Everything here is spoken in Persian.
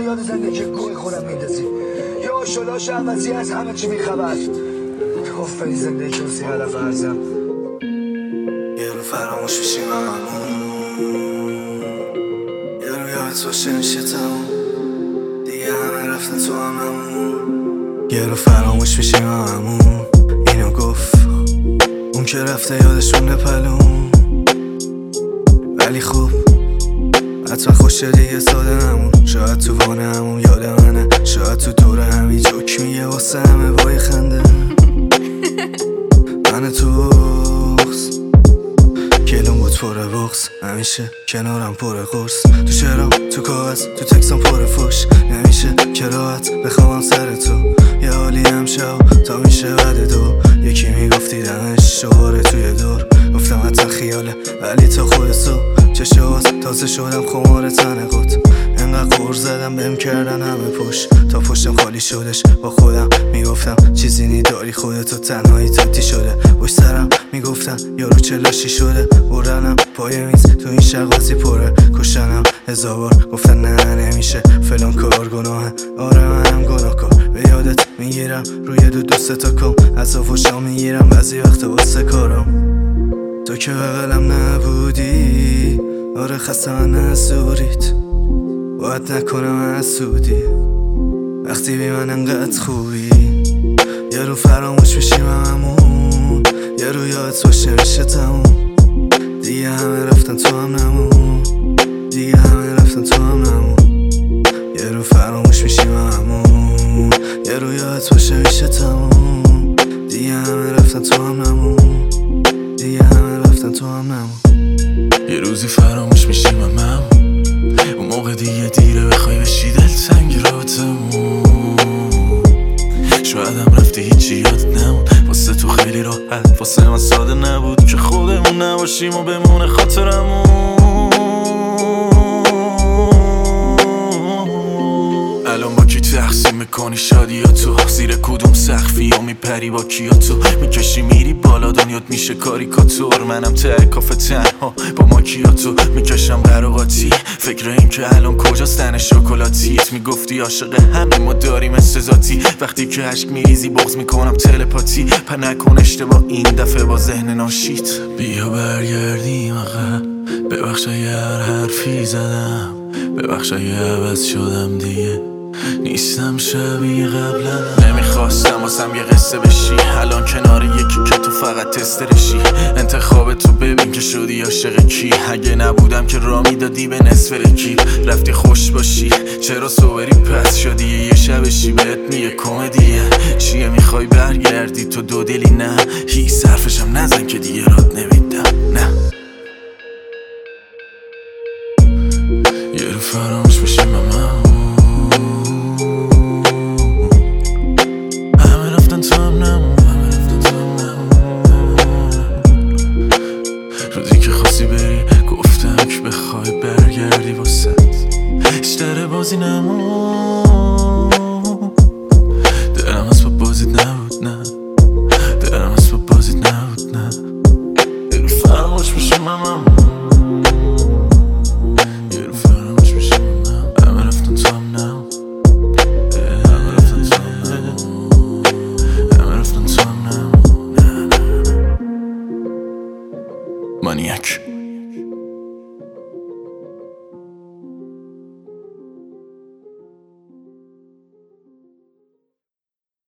منو یاد زندگی گوی خودم میندازی. یا شلاش عوضی از همه چی میخبر. توفه زندگی که واسه هدف ارزم. یه رو فراموش میشیم هممون، یه رو یادت باشه میشه تموم، دیگه همه رفتن تو هممون. یه رو فراموش میشیم هممون، اینو گفت اون که رفته یادشونه پلون. ولی خوب حتما خوشه دیگه ساده نمون. شاید تو وانه همون یاد منه، شاید تو دوره همی جوک میگه واسه همه وای خنده. من تو بغز کلون بود پره بغز، همیشه کنارم پره قرص. تو شعرام تو کاغذ تو تکسام پره فوش، نمیشه که راحت بخوام سر تو. یه حالی هم شو تا میشه بعد دو. یکی میگفتی دمش شواره توی دور، گفتم حتی خیاله ولی تا خود سو. چه باز تازه شدم خمار تن قط، انقدر قور زدم بهم کردن همه پشت تا پشتم خالی شدش. با خودم میگفتم چیزی نی داری خودتو، تنهایی تاتی شده پشت سرم میگفتن یارو چه لاشی شده. بردنم پای میز تو این شقاسی پره، کشتنم 1000 بار گفتن نه نمیشه فلان کار گناهه. آره منم گناهکار، به یادت میگیرم روی دو سه تا کام، از آفوشا میگیرم بعضی وقتا واسه کارم. تو که بغلم نبودی، آره خسته من نزوریت، باید نکنم حسودی وقتی بی من انقدر خوبی. یه رو فراموش میشیم هممون، یه رو یادت باشه میشه تموم، دیگه همه رفتن تو هم نمون، دیگه همه رفتن تو هم نمون. یه رو فراموش میشیم هممون، یه رو یادت باشه میشه تموم، دیگه همه رفتن تو هم نمون، دیگه همه رفتن تو هم نمون. یه روزی فراموش میشیم هممون، اون موقع دیگه دیره بخوای بشی دلتنگی رو تموم. شاید هم رفتی هیچی یاد نمون، واسه تو خیلی راحت واسه من ساده نبود که خودمون نباشیم و بمونه خاطرمون. الان با کی تقسیم میکنی شادیاتو، زیر کدوم سقفی یا میپری با کیاتو، میکشی میری بالا دنیات میشه کاریکاتور. منم ته کافه تنها با ماکیاتو میکشم قراقاتی، فکر این که الان کجاست تن شکلاتیت. میگفتی عاشق همه ما داریم استزاتی، وقتی که عشق میریزی بغض میکنم تلپاتی. پر نکن اشتباه این دفعه با ذهن ناشیت. بیا برگردیم عقب، ببخش اگه هر حرفی زدم، ببخش اگه عوض شدم دیگه نیستم شبیه قبلا. نمیخواستم واسم یه قصه بشی، الان کنار یکی که تو فقط تسترشی. انتخاب تو ببین که شدی عاشق کی، اگه نبودم که را میدادی به نصف رکیب. رفتی خوش باشی چرا صبری پس شدی، یه شبشی بهت میگه کمدیه. چیه میخوای برگردی تو دو دلی، نه هیچ صرفشم نزن که دیگه رات نمیدم. نه یه رو فراموش میشیم هممون، همه رفتن تو هم نمون، روزی که خواستی بری گفتم که بخوای برگردی واسه اشتره بازی نمون.